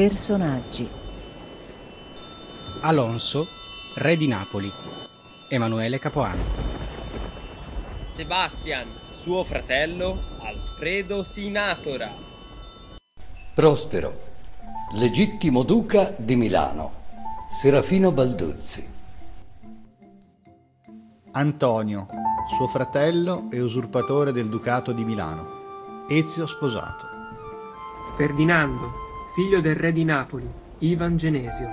Personaggi: Alonso, re di Napoli. Emanuele Capuano. Sebastian, suo fratello, Alfredo Sinatora. Prospero, legittimo duca di Milano, Serafino Balduzzi. Antonio, suo fratello e usurpatore del ducato di Milano, Ezio sposato. Ferdinando, figlio del re di Napoli, Ivan Genesio.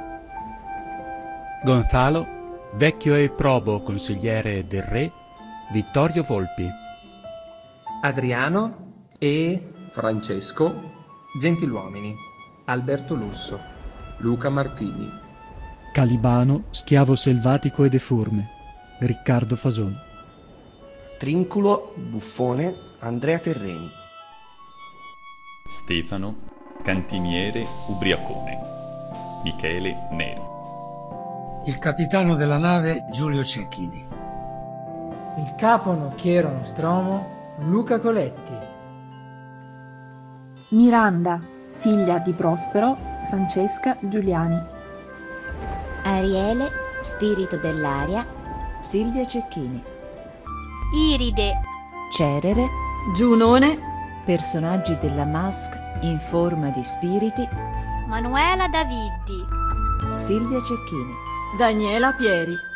Gonzalo, vecchio e probo consigliere del re, Vittorio Volpi. Adriano e Francesco, gentiluomini, Alberto Lusso. Luca Martini. Calibano, schiavo selvatico e deforme, Riccardo Fasoni. Trinculo, buffone, Andrea Terreni. Stefano, cantiniere ubriacone, Michele Neri. Il capitano della nave Giulio Cecchini. Il capo nocchiero Nostromo Luca Coletti. Miranda, figlia di Prospero, Francesca Giuliani. Ariele, spirito dell'aria, Silvia Cecchini. Iride, Cerere, Giunone, personaggi della Mask in forma di spiriti, Manuela Daviddi, Silvia Cecchini. Daniela Pieri.